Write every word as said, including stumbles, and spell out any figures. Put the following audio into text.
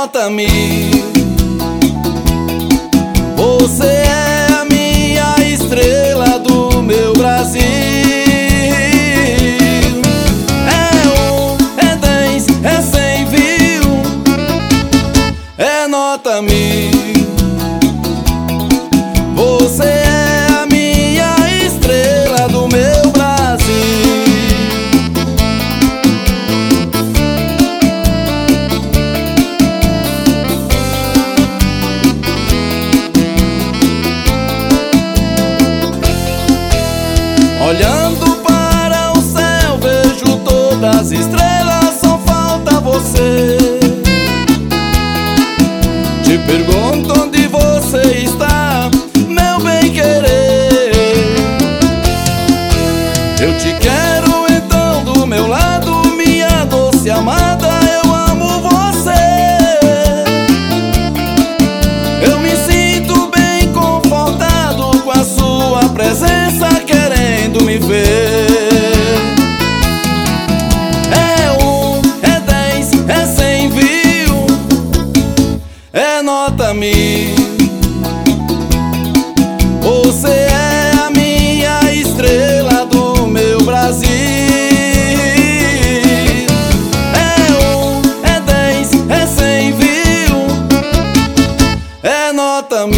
nota mil. Você é a minha estrela do meu Brasil. É um, é dez, é cem, viu? É nota mil. Você é a minha estrela do meu Brasil. Olhando para o céu, vejo todas as estrelas, só falta você. Te pergunto onde você está, meu bem-querer. Eu te quero então do meu lado, minha doce amada, eu amo você. Eu me sinto bem confortado com a sua presença, querendo me ver. É um, é dez, é cem, viu? É nota mil. Você é a minha estrela do meu Brasil. É um, é dez, é cem, viu? É nota mil.